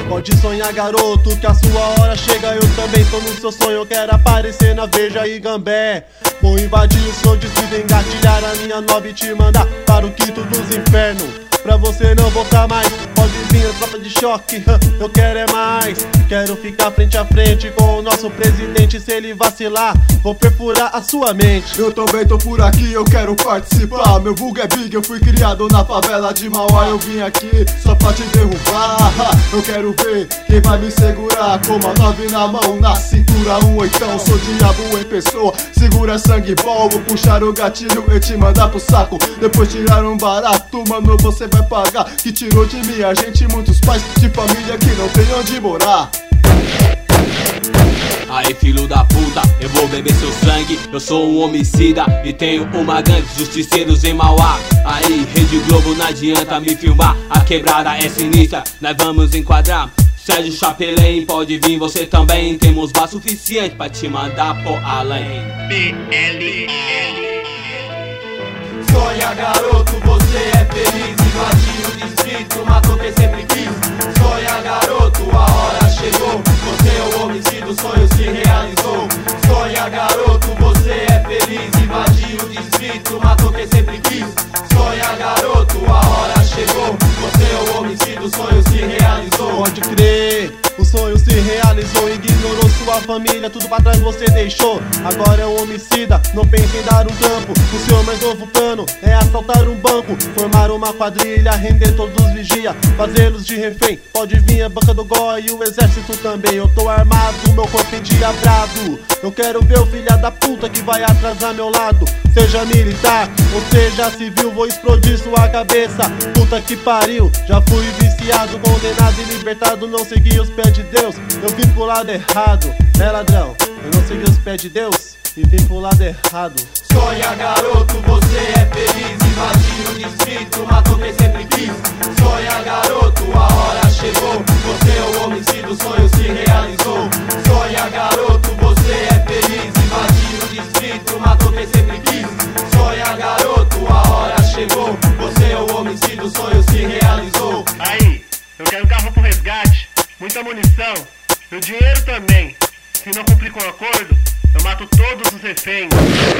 Pode sonhar, garoto, que a sua hora chega. Eu também tô no seu sonho, eu quero aparecer na Veja e Gambé. Vou invadir o seu distrito, engatilhar a minha nova e te mandar para o quinto dos infernos. Pra você não voltar mais, pode vir a tropa de choque, eu quero é mais. Quero ficar frente a frente com o nosso presidente. Se ele vacilar, vou perfurar a sua mente. Eu também tô por aqui, eu quero participar. Meu vulgo é big, eu fui criado na favela de Mauá. Eu vim aqui só pra te derrubar. Eu quero ver quem vai me segurar. Com uma 9 na mão, na cintura, um oitão. Sou diabo em pessoa, segura sangue bom. Vou puxar o gatilho e te mandar pro saco. Depois tirar um barato, mano, você vai pagar. Que tirou de mim a gente, muitos pais de família que não tem onde morar. Aí filho da puta, eu vou beber seu sangue. Eu sou um homicida e tenho uma gangue, justiceiros em Mauá. Aí Rede Globo, não adianta me filmar. A quebrada é sinistra, nós vamos enquadrar. Sérgio Chapelin, pode vir você também. Temos bar suficiente pra te mandar por além. PLL. Sonha, garoto, você é feliz. Invadiu o distrito, matou quem sempre quis. Sonha, garoto, a hora chegou. Você é o homicida, o sonho se realizou. Sonha, garoto, você é feliz. Invadiu o distrito, matou quem sempre quis. Sonha, garoto, a hora chegou. Você é o homicida, o sonho se realizou. Pode crer, o sonho se realizou. Ignorou sua família, tudo pra trás você deixou. Agora é um homicida, não pense em dar um trampo. O seu mais novo plano é assaltar um banco, formar uma quadrilha, render todos os vigia, fazê-los de refém. Pode vir a banca do Goi e o exército também. Eu tô armado, meu corpo endiabrado. Eu quero ver o filho da puta que vai atrasar meu lado. Seja militar ou seja civil, vou explodir sua cabeça. Puta que pariu, já fui viciado, condenado e libertado. Não segui os pés de Deus, eu vim pro lado errado. É ladrão, eu não segui os pés de Deus e vim pro lado errado. Sonha, garoto, você é feliz. Invadiu o distrito, matou quem sempre quis. Sonha, garoto, a hora chegou. Você é o homicida, o sonho se realizou. Sonha, garoto, você é feliz. Invadiu o distrito, matou quem sempre quis. Sonha, garoto, a hora chegou. Você é o homicida, o sonho se realizou. Aí, eu quero carro pro resgate, muita munição, e o dinheiro também. Se não cumprir com o acordo, eu mato todos os reféns.